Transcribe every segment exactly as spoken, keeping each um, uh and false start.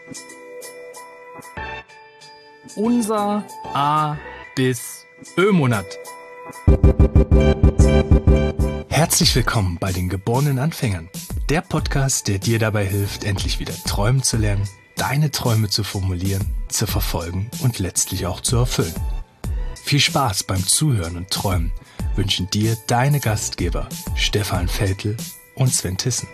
Unser A bis Ö-Monat. Herzlich willkommen bei den geborenen Anfängern. Der Podcast, der dir dabei hilft, endlich wieder träumen zu lernen, deine Träume zu formulieren, zu verfolgen und letztlich auch zu erfüllen. Viel Spaß beim Zuhören und Träumen wünschen dir deine Gastgeber Stefan Veltl und Sven Tissen.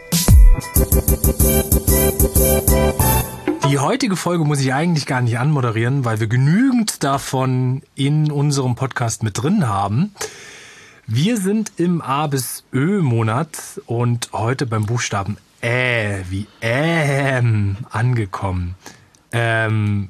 Die heutige Folge muss ich eigentlich gar nicht anmoderieren, weil wir genügend davon in unserem Podcast mit drin haben. Wir sind im A bis Ö-Monat und heute beim Buchstaben Ä wie Ähm angekommen. Ähm,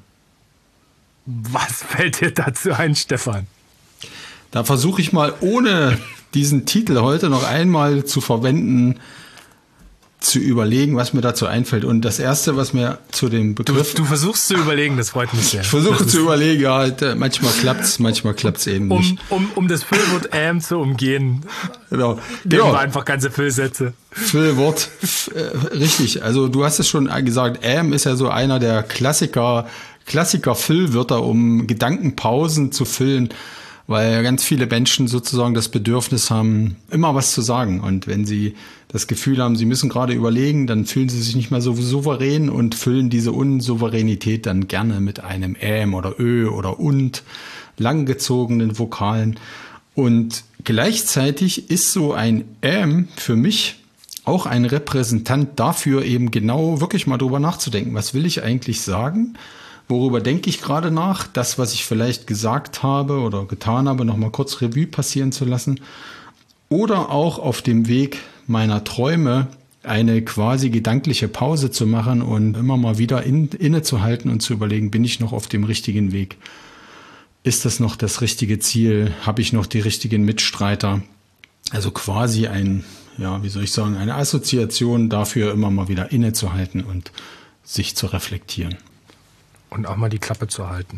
was fällt dir dazu ein, Stefan? Da versuche ich mal, ohne diesen Titel heute noch einmal zu verwenden, zu überlegen, was mir dazu einfällt. Und das Erste, was mir zu dem Begriff... Du, du versuchst zu überlegen, das freut mich sehr. Ich versuche zu überlegen, ja, halt, manchmal klappt's, manchmal klappt's eben nicht. Um, um, um das Füllwort ähm zu umgehen, genau. nehmen ja. wir einfach ganze Füllsätze. Füllwort, äh, richtig. Also du hast es schon gesagt, ähm ist ja so einer der Klassiker, Klassiker-Füllwörter, um Gedankenpausen zu füllen, weil ganz viele Menschen sozusagen das Bedürfnis haben, immer was zu sagen. Und wenn sie das Gefühl haben, sie müssen gerade überlegen, dann fühlen sie sich nicht mehr so souverän und füllen diese Unsouveränität dann gerne mit einem Ähm oder Ö oder und, langgezogenen Vokalen. Und gleichzeitig ist so ein Ähm für mich auch ein Repräsentant dafür, eben genau wirklich mal drüber nachzudenken. Was will ich eigentlich sagen? Worüber denke ich gerade nach? Das, was ich vielleicht gesagt habe oder getan habe, nochmal kurz Revue passieren zu lassen. Oder auch auf dem Weg meiner Träume eine quasi gedankliche Pause zu machen und immer mal wieder in, innezuhalten und zu überlegen, bin ich noch auf dem richtigen Weg? Ist das noch das richtige Ziel? Habe ich noch die richtigen Mitstreiter? Also quasi ein, ja, wie soll ich sagen, eine Assoziation dafür, immer mal wieder innezuhalten und sich zu reflektieren. Und auch mal die Klappe zu halten.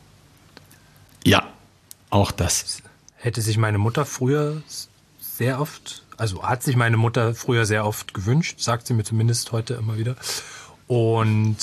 Ja, auch das. Hätte sich meine Mutter früher sehr oft, also hat sich meine Mutter früher sehr oft gewünscht, sagt sie mir zumindest heute immer wieder. Und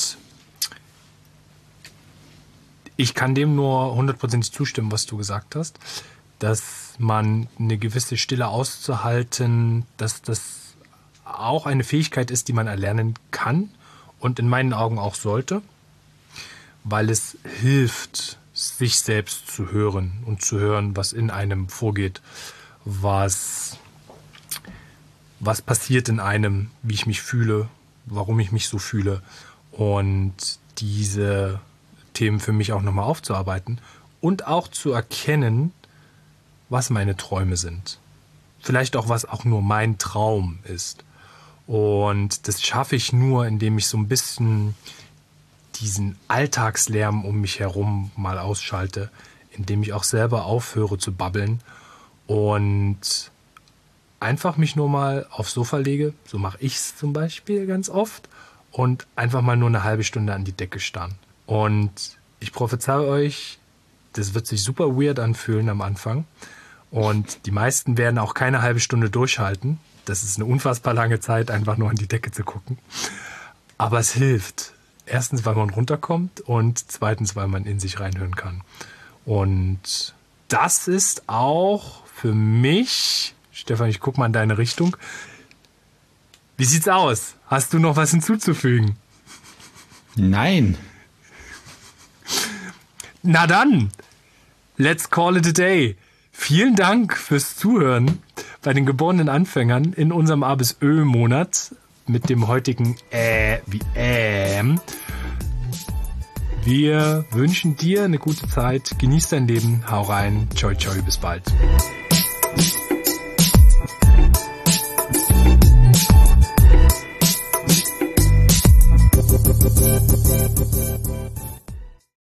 ich kann dem nur hundertprozentig zustimmen, was du gesagt hast, dass man eine gewisse Stille auszuhalten, dass das auch eine Fähigkeit ist, die man erlernen kann und in meinen Augen auch sollte. Weil es hilft, sich selbst zu hören und zu hören, was in einem vorgeht, was, was passiert in einem, wie ich mich fühle, warum ich mich so fühle und diese Themen für mich auch nochmal aufzuarbeiten und auch zu erkennen, was meine Träume sind. Vielleicht auch, was auch nur mein Traum ist. Und das schaffe ich nur, indem ich so ein bisschen diesen Alltagslärm um mich herum mal ausschalte, indem ich auch selber aufhöre zu babbeln und einfach mich nur mal aufs Sofa lege, so mache ich es zum Beispiel ganz oft, und einfach mal nur eine halbe Stunde an die Decke starren. Und ich prophezeie euch, das wird sich super weird anfühlen am Anfang und die meisten werden auch keine halbe Stunde durchhalten. Das ist eine unfassbar lange Zeit, einfach nur an die Decke zu gucken. Aber es hilft. Erstens, weil man runterkommt und zweitens, weil man in sich reinhören kann. Und das ist auch für mich, Stefan, ich gucke mal in deine Richtung. Wie sieht's aus? Hast du noch was hinzuzufügen? Nein. Na dann, let's call it a day. Vielen Dank fürs Zuhören bei den geborenen Anfängern in unserem A bis Ö-Monat. Mit dem heutigen Äh wie Ähm. Wir wünschen dir eine gute Zeit. Genieß dein Leben. Hau rein. Ciao, ciao. Bis bald.